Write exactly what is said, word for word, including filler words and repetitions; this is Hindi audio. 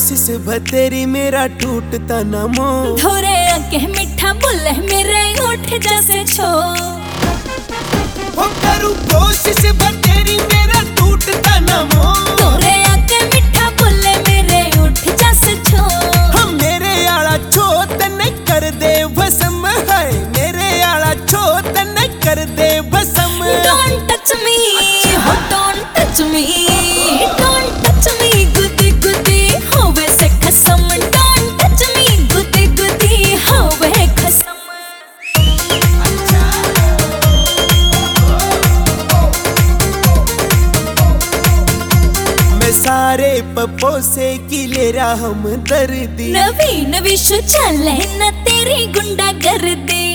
कोशिश भतेरी मेरा टूटता न मोह। धोरे आके मीठा बोले मेरे उठ जैसे छो। वो करूँ कोशिश भतेरी मेरा टूटता न मोह। धोरे आके मीठा बोले मेरे उठ जैसे छो। हम मेरे आला छो तने कर दे भस्म है, मेरे आला छो तने कर दे भस्म। Don't touch me, oh don't touch me, don't touch me, गुदी गुदी हो वैसे खसम। Don't touch me, गुदी गुदी हो वह खसम। मैं सारे पप्पो से किलेरा हम दर्दी। नवी नवी शो चले न तेरी गुंडा गर्दी।